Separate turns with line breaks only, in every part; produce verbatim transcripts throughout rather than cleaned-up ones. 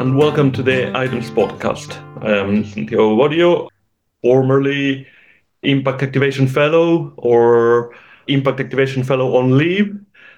and welcome to the Items podcast. I am Santiago Bodio, formerly Impact Activation Fellow or Impact Activation Fellow on leave.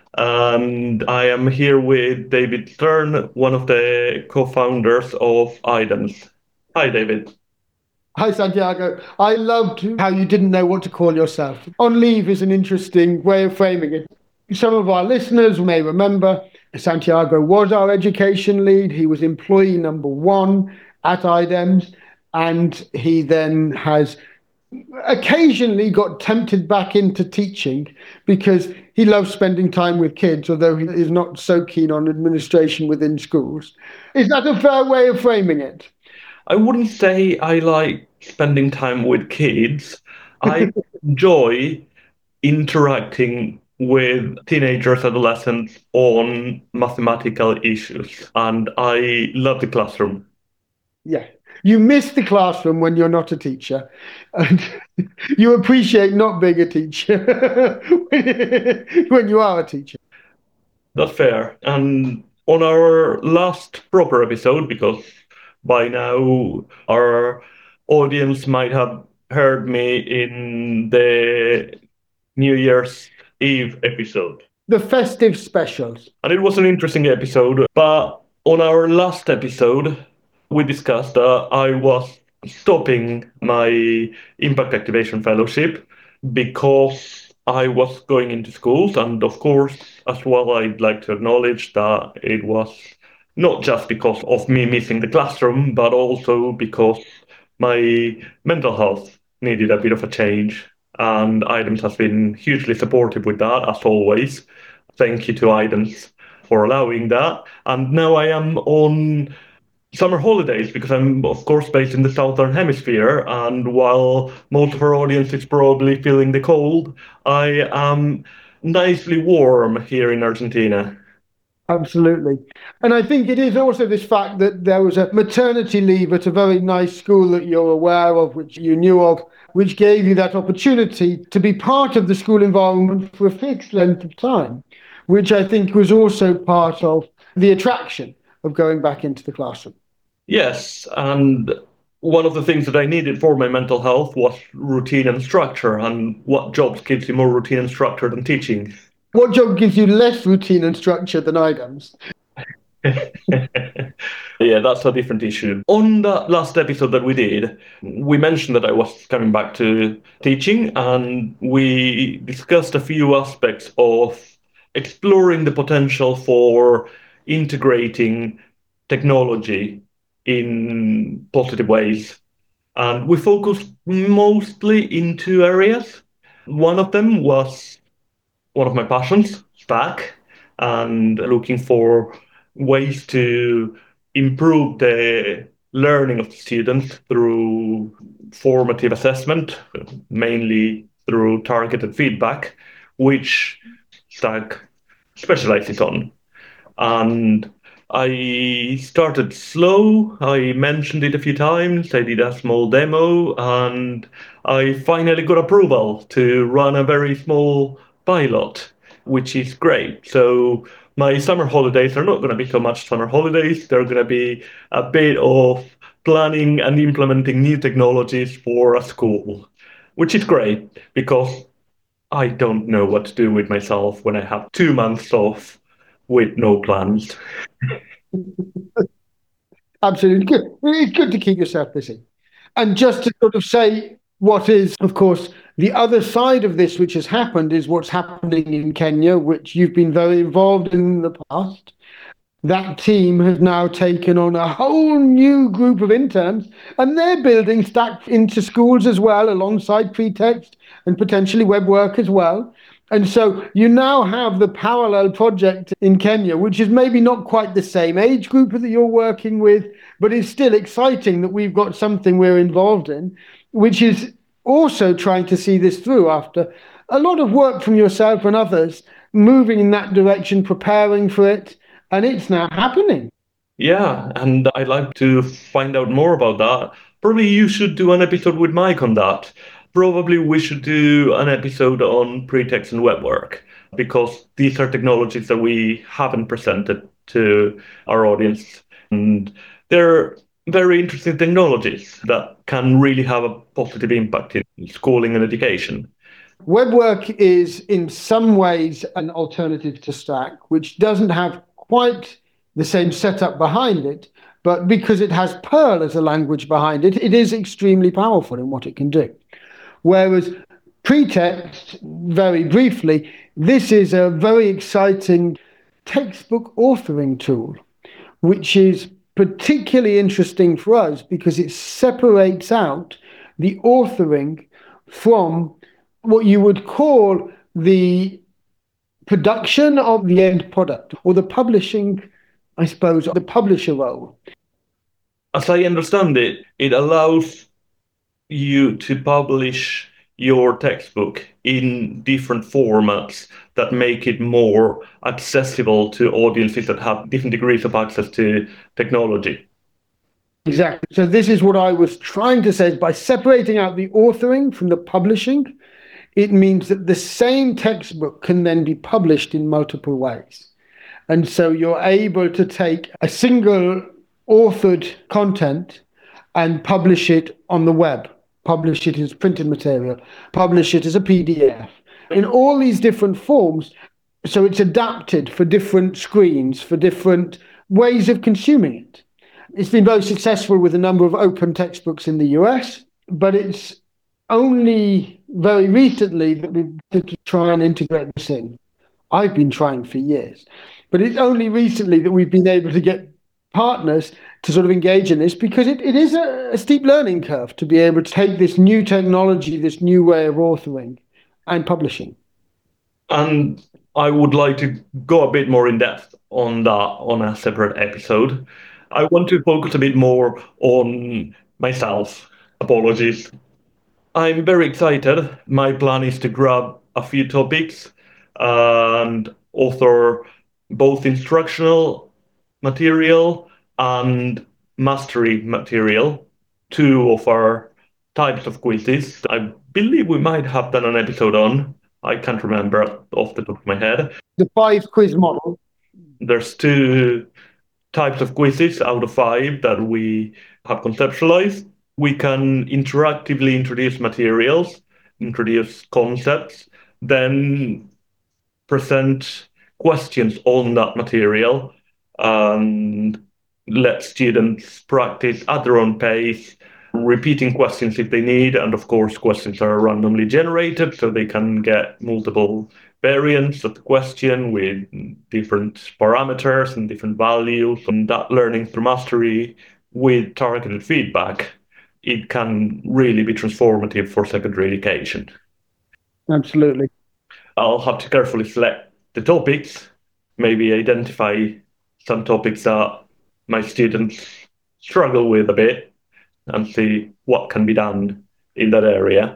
And I am here with David Stern, one of the co-founders of Items. Hi, David.
Hi, Santiago. I loved how you didn't know what to call yourself. On leave is an interesting way of framing it. Some of our listeners may remember Santiago was our education lead. He was employee number one at I D E M S, and he then has occasionally got tempted back into teaching because he loves spending time with kids, although he is not so keen on administration within schools. Is that a fair way of framing it?
I wouldn't say I like spending time with kids. I enjoy interacting with teenagers, adolescents on mathematical issues, and I love the classroom.
Yeah. You miss the classroom when you're not a teacher, and you appreciate not being a teacher when you are a teacher.
That's fair. And on our last proper episode, because by now our audience might have heard me in the New Year's Eve episode.
The festive specials.
And it was an interesting episode. But on our last episode, we discussed that I was stopping my Impact Activation Fellowship because I was going into schools. And of course, as well, I'd like to acknowledge that it was not just because of me missing the classroom, but also because my mental health needed a bit of a change. And Items has been hugely supportive with that, as always. Thank you to Items for allowing that. And now I am on summer holidays because I'm, of course, based in the Southern Hemisphere. And while most of our audience is probably feeling the cold, I am nicely warm here in Argentina.
Absolutely. And I think it is also this fact that there was a maternity leave at a very nice school that you're aware of, which you knew of, which gave you that opportunity to be part of the school environment for a fixed length of time, which I think was also part of the attraction of going back into the classroom.
Yes, and one of the things that I needed for my mental health was routine and structure. And what jobs gives you more routine and structure than teaching?
What job gives you less routine and structure than I D E M S?
Yeah, that's a different issue. On that last episode that we did, we mentioned that I was coming back to teaching, and we discussed a few aspects of exploring the potential for integrating technology in positive ways. And we focused mostly in two areas. One of them was one of my passions, Stack, and looking for ways to improve the learning of the students through formative assessment, mainly through targeted feedback, which Stack specializes on. And I started slow. I mentioned it a few times. I did a small demo, and I finally got approval to run a very small pilot, which is great. So my summer holidays are not going to be so much summer holidays. They're going to be a bit of planning and implementing new technologies for a school, which is great because I don't know what to do with myself when I have two months off with no plans.
Absolutely good. It's good to keep yourself busy. And just to sort of say what is, of course, the other side of this, which has happened, is what's happening in Kenya, which you've been very involved in the past. That team has now taken on a whole new group of interns, and they're building Stack into schools as well, alongside Pretext and potentially web work as well. And so you now have the parallel project in Kenya, which is maybe not quite the same age group that you're working with, but it's still exciting that we've got something we're involved in, which is also trying to see this through after a lot of work from yourself and others, moving in that direction, preparing for it, and it's now happening.
Yeah, and I'd like to find out more about that. Probably you should do an episode with Mike on that. Probably we should do an episode on Pretext and web work, because these are technologies that we haven't presented to our audience And they're very interesting technologies that can really have a positive impact in schooling and education.
WebWork is in some ways an alternative to Stack, which doesn't have quite the same setup behind it, but because it has Perl as a language behind it, it is extremely powerful in what it can do. Whereas Pretext, very briefly, this is a very exciting textbook authoring tool, which is particularly interesting for us because it separates out the authoring from what you would call the production of the end product, or the publishing, I suppose, the publisher role.
As I understand it, it allows you to publish your textbook in different formats that make it more accessible to audiences that have different degrees of access to technology.
Exactly. So this is what I was trying to say. By separating out the authoring from the publishing, it means that the same textbook can then be published in multiple ways. And so you're able to take a single authored content and publish it on the web, publish it as printed material, publish it as a P D F, in all these different forms. So it's adapted for different screens, for different ways of consuming it. It's been very successful with a number of open textbooks in the U S, but it's only very recently that we've had to try and integrate this in. I've been trying for years, but it's only recently that we've been able to get partners to sort of engage in this, because it, it is a, a steep learning curve to be able to take this new technology, this new way of authoring and publishing.
And I would like to go a bit more in depth on that on a separate episode. I want to focus a bit more on myself. Apologies. I'm very excited. My plan is to grab a few topics and author both instructional material and mastery material, two of our types of quizzes. I believe we might have done an episode on. I can't remember off the top of my head.
The five quiz model.
There's two types of quizzes out of five that we have conceptualized. We can interactively introduce materials, introduce concepts, then present questions on that material and let students practice at their own pace, repeating questions if they need. And of course, questions are randomly generated, so they can get multiple variants of the question with different parameters and different values. And that learning through mastery with targeted feedback, it can really be transformative for secondary education.
Absolutely.
I'll have to carefully select the topics, maybe identify some topics that my students struggle with a bit and see what can be done in that area.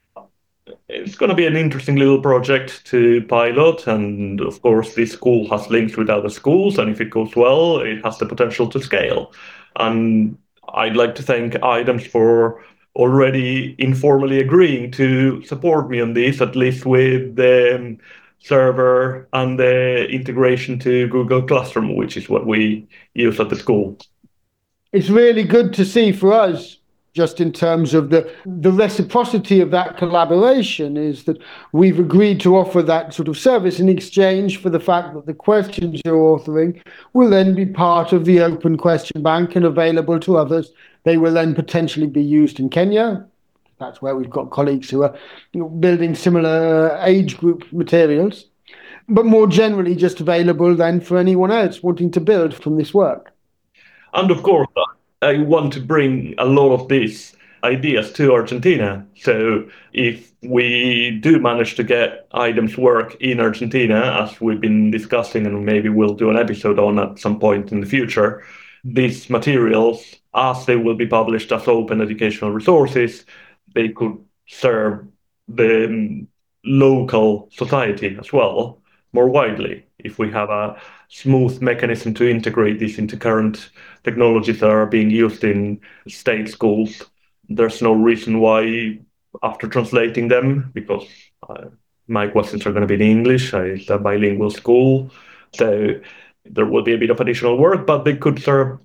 It's going to be an interesting little project to pilot, and of course this school has links with other schools, and if it goes well, it has the potential to scale. And I'd like to thank Items for already informally agreeing to support me on this, at least with the server and the integration to Google Classroom, which is what we use at the school.
It's really good to see for us, just in terms of the, the reciprocity of that collaboration, is that we've agreed to offer that sort of service in exchange for the fact that the questions you're authoring will then be part of the open question bank and available to others. They will then potentially be used in Kenya. That's where we've got colleagues who are, you know, building similar age group materials, but more generally just available then for anyone else wanting to build from this work.
And of course, I want to bring a lot of these ideas to Argentina. So if we do manage to get Items work in Argentina, as we've been discussing, and maybe we'll do an episode on at some point in the future, these materials, as they will be published as open educational resources, they could serve the local society as well more widely. If we have a smooth mechanism to integrate this into current technologies that are being used in state schools, there's no reason why, after translating them, because uh, my questions are going to be in English, it's a bilingual school, so there will be a bit of additional work, but they could serve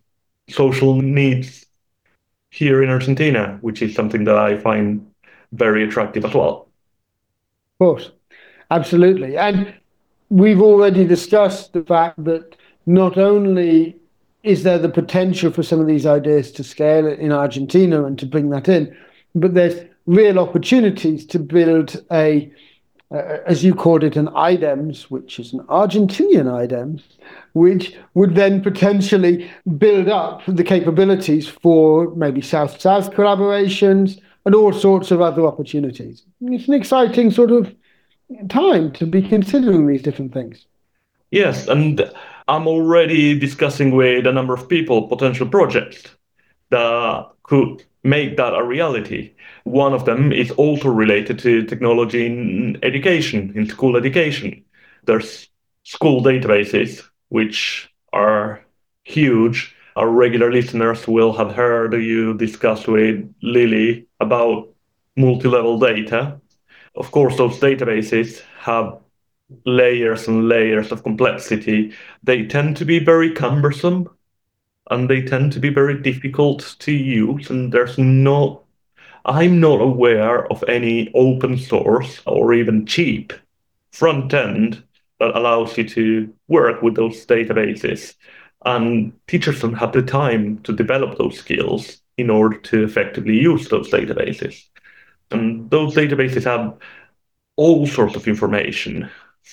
social needs here in Argentina, which is something that I find very attractive as well.
Of course, absolutely. And we've already discussed the fact that not only is there the potential for some of these ideas to scale in Argentina and to bring that in, but there's real opportunities to build a, uh, as you called it, an I D E M S, which is an Argentinian I D E M S, which would then potentially build up the capabilities for maybe South-South collaborations and all sorts of other opportunities. It's an exciting sort of time to be considering these different things.
Yes, and I'm already discussing with a number of people potential projects that could make that a reality. One of them is also related to technology in education, in school education. There's school databases, which are huge. Our regular listeners will have heard you discuss with Lily about multi-level data. Of course, those databases have layers and layers of complexity. They tend to be very cumbersome and they tend to be very difficult to use. And there's not, I'm not aware of any open source or even cheap front end that allows you to work with those databases. And teachers don't have the time to develop those skills in order to effectively use those databases. And those databases have all sorts of information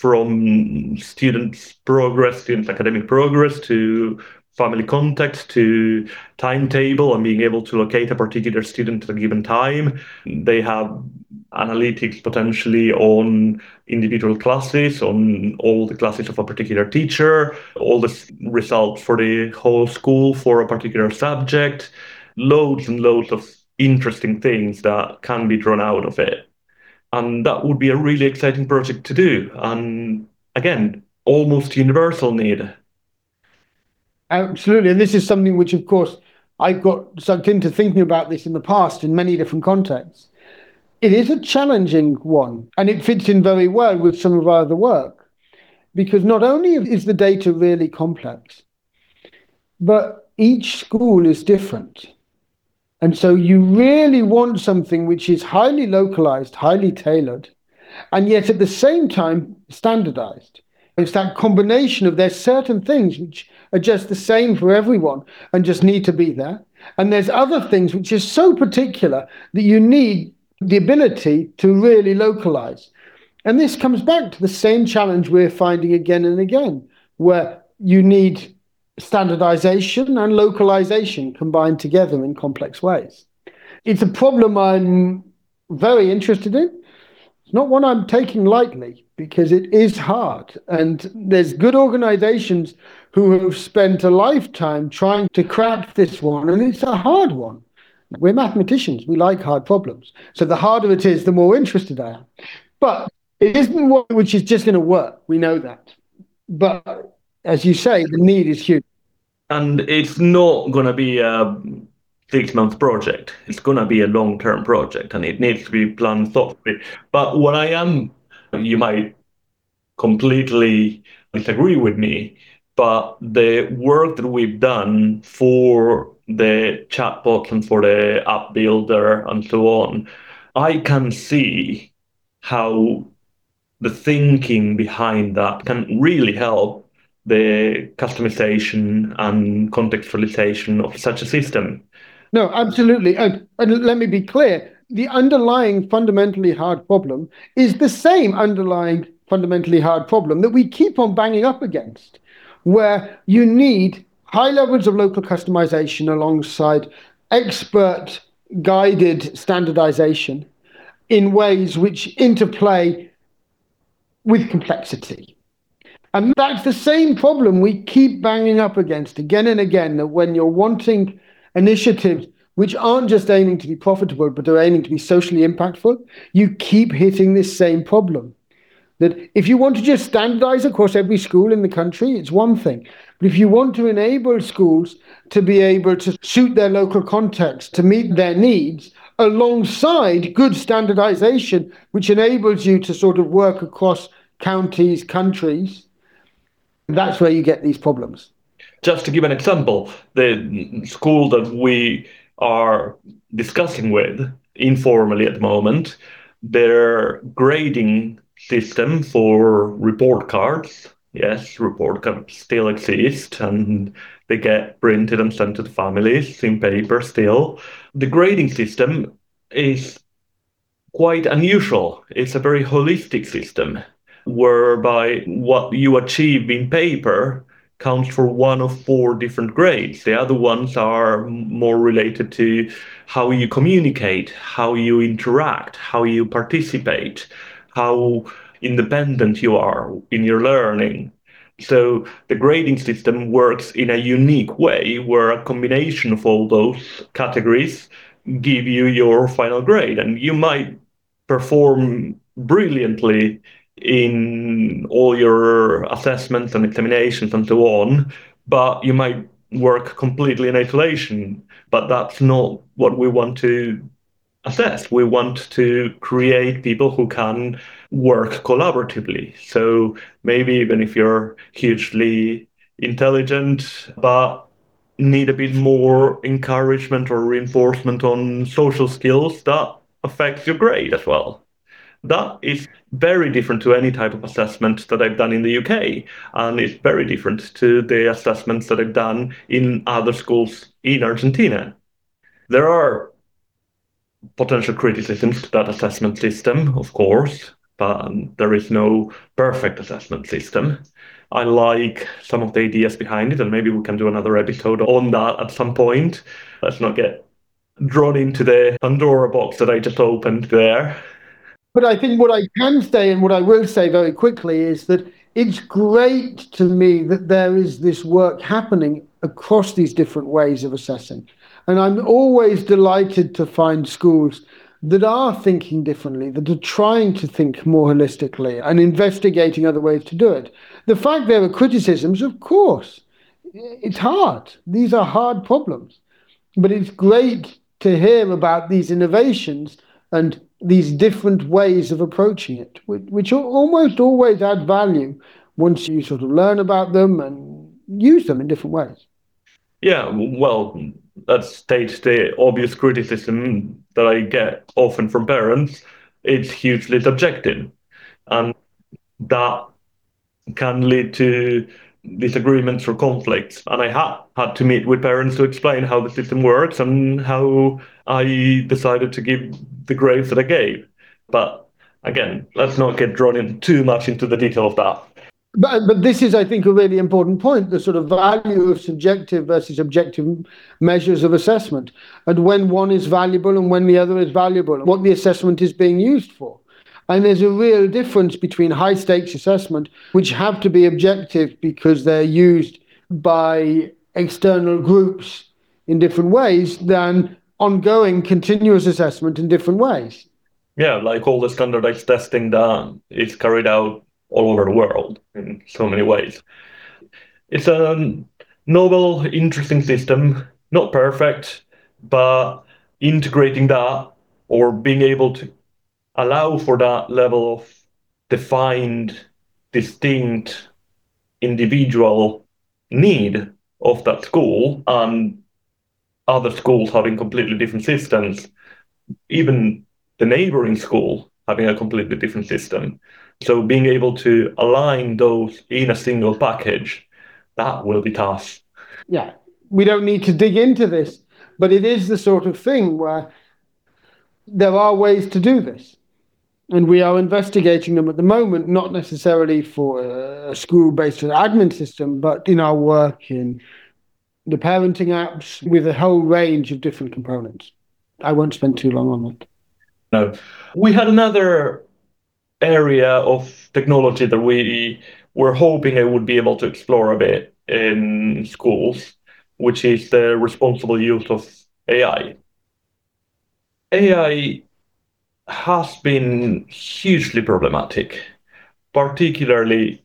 from students' progress, students' academic progress, to family context, to timetable and being able to locate a particular student at a given time. They have analytics potentially on individual classes, on all the classes of a particular teacher, all the results for the whole school for a particular subject, loads and loads of interesting things that can be drawn out of it. And that would be a really exciting project to do. And again, almost universal need.
Absolutely. And this is something which, of course, I got sucked into thinking about this in the past in many different contexts. It is a challenging one, and it fits in very well with some of our other work, because not only is the data really complex, but each school is different. And so you really want something which is highly localized, highly tailored, and yet at the same time standardized. It's that combination of there's certain things which are just the same for everyone and just need to be there. And there's other things which are so particular that you need the ability to really localize. And this comes back to the same challenge we're finding again and again, where you need standardization and localization combined together in complex ways. It's a problem I'm very interested in. It's not one I'm taking lightly because it is hard. And there's good organizations who have spent a lifetime trying to crack this one, and it's a hard one. We're mathematicians. We like hard problems. So the harder it is, the more interested I am. But it isn't one which is just going to work. We know that. But as you say, the need is huge.
And it's not going to be a six-month project. It's going to be a long-term project, and it needs to be planned thoughtfully. But what I am, you might completely disagree with me, but the work that we've done for the chatbots and for the app builder and so on, I can see how the thinking behind that can really help the customization and contextualization of such a system.
No, absolutely. And, and let me be clear, the underlying fundamentally hard problem is the same underlying fundamentally hard problem that we keep on banging up against, where you need high levels of local customization alongside expert guided standardization in ways which interplay with complexity. And that's the same problem we keep banging up against again and again, that when you're wanting initiatives which aren't just aiming to be profitable, but are aiming to be socially impactful, you keep hitting this same problem. That if you want to just standardize across every school in the country, it's one thing. But if you want to enable schools to be able to suit their local context, to meet their needs, alongside good standardization, which enables you to sort of work across counties, countries, that's where you get these problems.
Just to give an example, the school that we are discussing with informally at the moment, their grading system for report cards, yes, report cards still exist and they get printed and sent to the families in paper still. The grading system is quite unusual. It's a very holistic system whereby what you achieve in paper counts for one of four different grades. The other ones are more related to how you communicate, how you interact, how you participate, how independent you are in your learning. So the grading system works in a unique way where a combination of all those categories give you your final grade. And you might perform brilliantly in all your assessments and examinations and so on, but you might work completely in isolation. But that's not what we want to assess. We want to create people who can work collaboratively. So maybe even if you're hugely intelligent, but need a bit more encouragement or reinforcement on social skills, that affects your grade as well. That is very different to any type of assessment that I've done in the U K, and it's very different to the assessments that I've done in other schools in Argentina. There are potential criticisms to that assessment system, of course, but there is no perfect assessment system. I like some of the ideas behind it, and maybe we can do another episode on that at some point. Let's not get drawn into the Pandora box that I just opened there.
But I think what I can say and what I will say very quickly is that it's great to me that there is this work happening across these different ways of assessing. And I'm always delighted to find schools that are thinking differently, that are trying to think more holistically and investigating other ways to do it. The fact there are criticisms, of course, it's hard. These are hard problems. But it's great to hear about these innovations and these different ways of approaching it, which almost always add value once you sort of learn about them and use them in different ways.
Yeah, well, that states the obvious criticism that I get often from parents. It's hugely subjective, and that can lead to disagreements or conflicts. And I had had to meet with parents to explain how the system works and how I decided to give the grades that I gave. But again, let's not get drawn in too much into the detail of that.
But, but this is, I think, a really important point, the sort of value of subjective versus objective measures of assessment, and when one is valuable and when the other is valuable, and what the assessment is being used for. And there's a real difference between high stakes assessment, which have to be objective because they're used by external groups in different ways, than ongoing continuous assessment in different ways.
Yeah, like all the standardized testing that is carried out all over the world in so many ways. It's a novel, interesting system, not perfect, but integrating that or being able to allow for that level of defined, distinct, individual need of that school and other schools having completely different systems, even the neighboring school having a completely different system. So being able to align those in a single package, that will be tough.
Yeah, we don't need to dig into this, but it is the sort of thing where there are ways to do this. And we are investigating them at the moment, not necessarily for a school-based admin system, but in our work in the parenting apps with a whole range of different components. I won't spend too long on that.
No. We had another area of technology that we were hoping I would be able to explore a bit in schools, which is the responsible use of A I. A I has been hugely problematic, particularly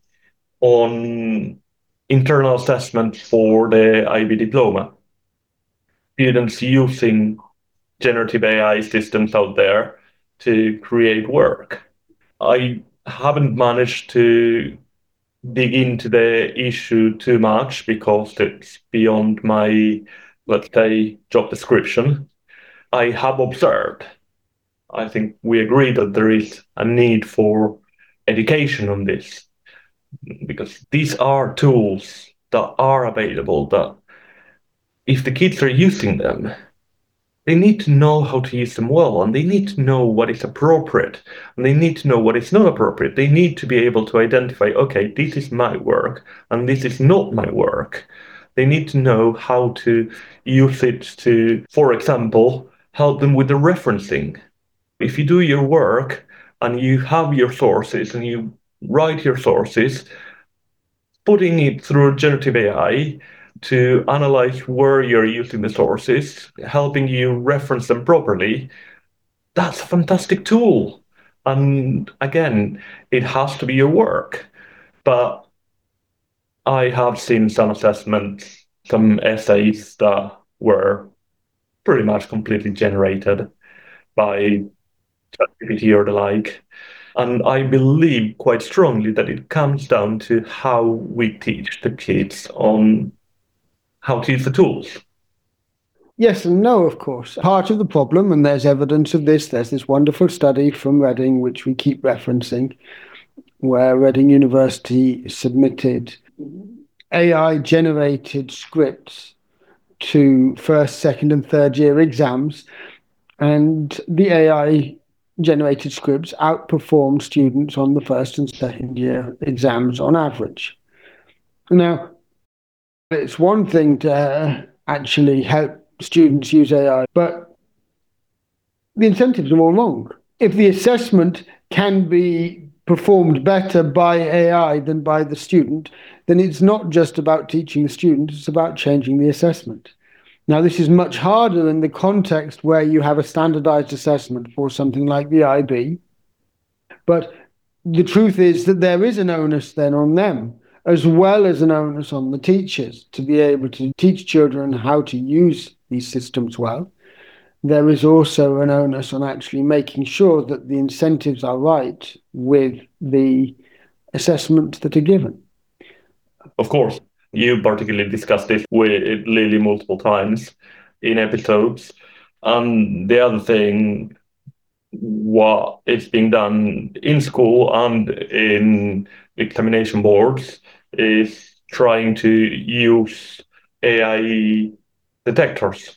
on internal assessment for the I B diploma. Students using generative A I systems out there to create work. I haven't managed to dig into the issue too much because it's beyond my, let's say, job description. I have observed, I think we agree that there is a need for education on this because these are tools that are available that if the kids are using them, they need to know how to use them well, and they need to know what is appropriate, and they need to know what is not appropriate. They need to be able to identify, okay, this is my work, and this is not my work. They need to know how to use it to, for example, help them with the referencing. If you do your work and you have your sources and you write your sources, putting it through generative A I to analyze where you're using the sources, helping you reference them properly, that's a fantastic tool. And again, it has to be your work. But I have seen some assessments, some essays that were pretty much completely generated by ChatGPT or the like. And I believe quite strongly that it comes down to how we teach the kids on how to use the tools.
Yes and no, of course. Part of the problem, and there's evidence of this, there's this wonderful study from Reading, which we keep referencing, where Reading University submitted A I generated scripts to first, second, and third year exams, and the A I generated scripts outperformed students on the first and second year exams on average. Now, it's one thing to actually help students use A I, but the incentives are all wrong. If the assessment can be performed better by A I than by the student, then it's not just about teaching the student, it's about changing the assessment. Now, this is much harder in the context where you have a standardized assessment for something like the I B. But the truth is that there is an onus then on them, as well as an onus on the teachers to be able to teach children how to use these systems well. There is also an onus on actually making sure that the incentives are right with the assessments that are given.
Of course, you particularly discussed this with Lily multiple times in episodes. And the other thing, what is being done in school and in examination boards is trying to use A I detectors.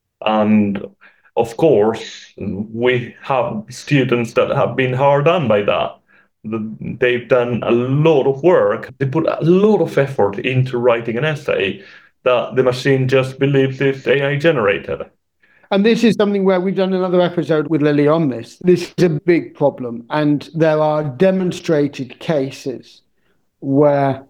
And of course, we have students that have been hard done by that. They've done a lot of work. They put a lot of effort into writing an essay that the machine just believes is A I generated.
And this is something where we've done another episode with Lily on this. This is a big problem. And there are demonstrated cases where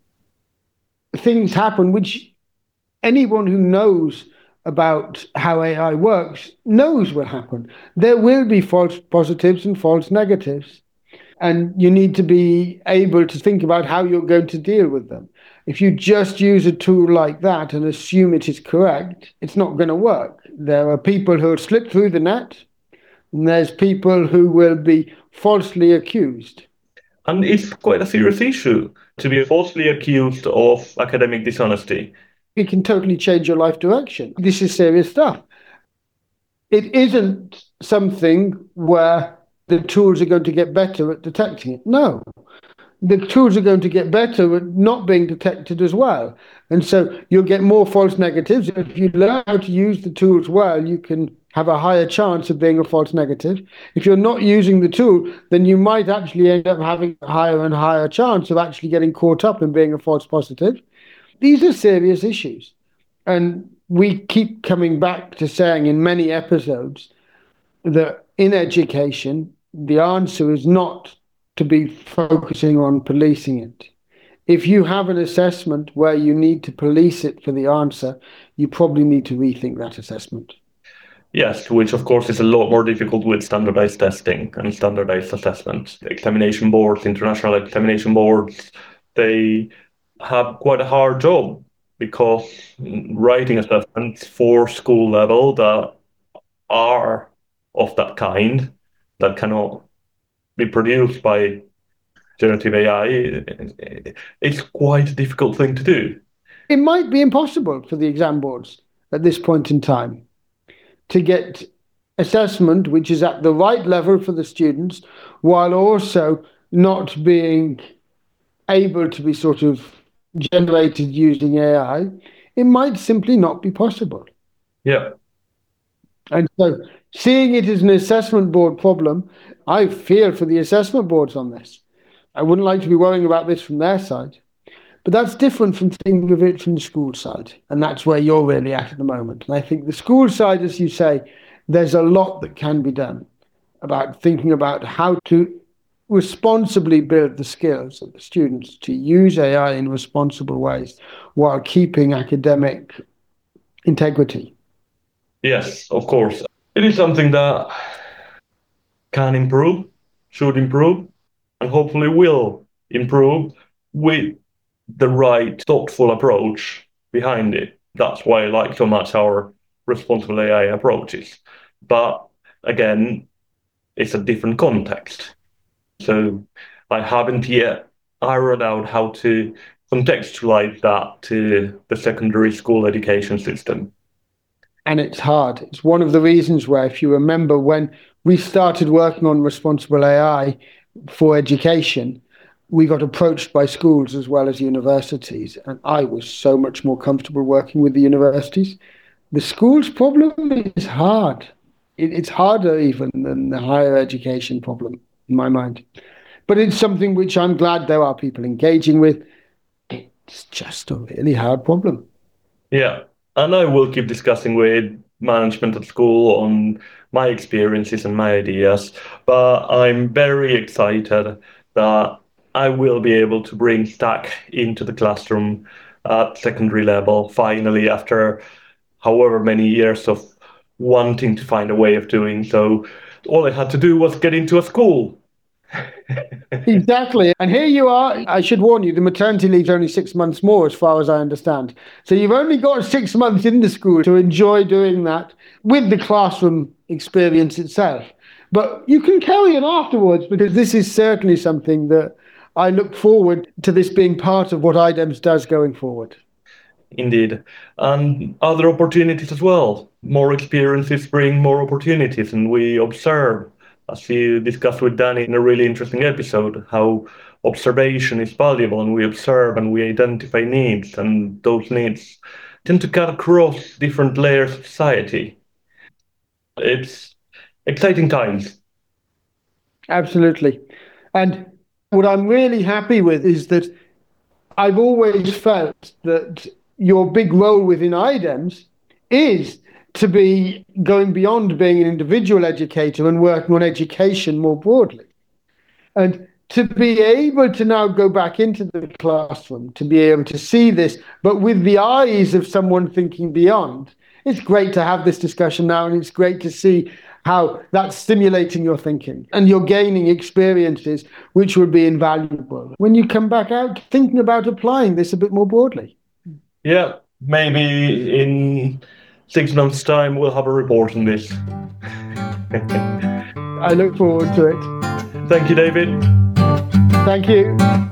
things happen which anyone who knows about how A I works knows will happen. There will be false positives and false negatives. And you need to be able to think about how you're going to deal with them. If you just use a tool like that and assume it is correct, it's not going to work. There are people who will slip through the net, and there's people who will be falsely accused.
And it's quite a serious issue to be falsely accused of academic dishonesty.
It can totally change your life direction. This is serious stuff. It isn't something where the tools are going to get better at detecting it. No, the tools are going to get better at not being detected as well. And so you'll get more false negatives. If you learn how to use the tools well, you can have a higher chance of being a false negative. If you're not using the tool, then you might actually end up having a higher and higher chance of actually getting caught up in being a false positive. These are serious issues. And we keep coming back to saying in many episodes that in education, the answer is not to be focusing on policing it. If you have an assessment where you need to police it for the answer, you probably need to rethink that assessment.
Yes, which of course is a lot more difficult with standardized testing and standardized assessment. Examination boards, international examination boards, they have quite a hard job because writing assessments for school level that are of that kind that cannot be produced by generative A I, it's quite a difficult thing to do.
It might be impossible for the exam boards at this point in time to get assessment which is at the right level for the students, while also not being able to be sort of generated using A I. It might simply not be possible.
Yeah.
And so seeing it as an assessment board problem, I fear for the assessment boards on this. I wouldn't like to be worrying about this from their side. But that's different from thinking of it from the school side. And that's where you're really at at the moment. And I think the school side, as you say, there's a lot that can be done about thinking about how to responsibly build the skills of the students to use A I in responsible ways while keeping academic integrity.
Yes, of course. It is something that can improve, should improve, and hopefully will improve with the right thoughtful approach behind it. That's why I like so much our responsible A I approaches. But again, it's a different context. So I haven't yet ironed out how to contextualize that to the secondary school education system.
And it's hard. It's one of the reasons where, if you remember, when we started working on responsible A I for education, we got approached by schools as well as universities. And I was so much more comfortable working with the universities. The schools problem is hard. It, it's harder even than the higher education problem, in my mind. But it's something which I'm glad there are people engaging with. It's just a really hard problem.
Yeah. And I will keep discussing with management at school on my experiences and my ideas. But I'm very excited that I will be able to bring Stack into the classroom at secondary level, finally, after however many years of wanting to find a way of doing so. All I had to do was get into a school.
Exactly. And here you are. I should warn you, the maternity leave's only six months more, as far as I understand. So you've only got six months in the school to enjoy doing that with the classroom experience itself. But you can carry on afterwards, because this is certainly something that I look forward to this being part of what I D E M S does going forward.
Indeed. And other opportunities as well. More experiences bring more opportunities, and we observe, as you discussed with Danny in a really interesting episode, how observation is valuable, and we observe and we identify needs, and those needs tend to cut across different layers of society. It's exciting times.
Absolutely. And what I'm really happy with is that I've always felt that your big role within I D E M S is to be going beyond being an individual educator and working on education more broadly. And to be able to now go back into the classroom, to be able to see this, but with the eyes of someone thinking beyond, it's great to have this discussion now, and it's great to see how that's stimulating your thinking and you're gaining experiences which will be invaluable when you come back out thinking about applying this a bit more broadly.
Yeah, maybe in six months' time we'll have a report on this.
I look forward to it.
Thank you, David.
Thank you.